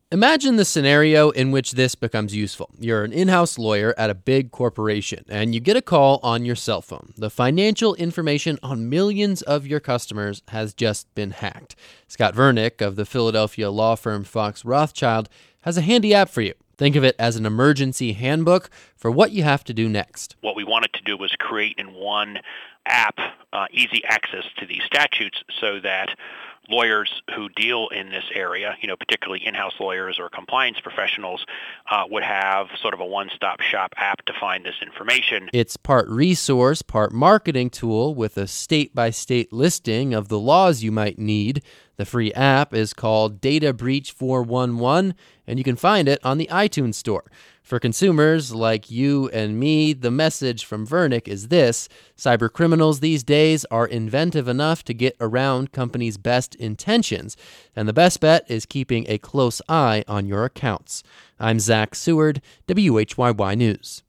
Imagine the scenario in which this becomes useful. You're an in-house lawyer at a big corporation, and you get a call on your cell phone. The financial information on millions of your customers has just been hacked. Scott Vernick of the Philadelphia law firm Fox Rothschild has a handy app for you. Think of it as an emergency handbook for what you have to do next. What we wanted to do was create in one app easy access to these statutes so that lawyers who deal in this area, particularly in-house lawyers or compliance professionals, would have sort of a one-stop shop app to find this information. It's part resource, part marketing tool with a state-by-state listing of the laws you might need. The free app is called Data Breach 411, and you can find it on the iTunes Store. For consumers like you and me, the message from Vernick is this: cybercriminals these days are inventive enough to get around companies' best intentions, and the best bet is keeping a close eye on your accounts. I'm Zach Seward, WHYY News.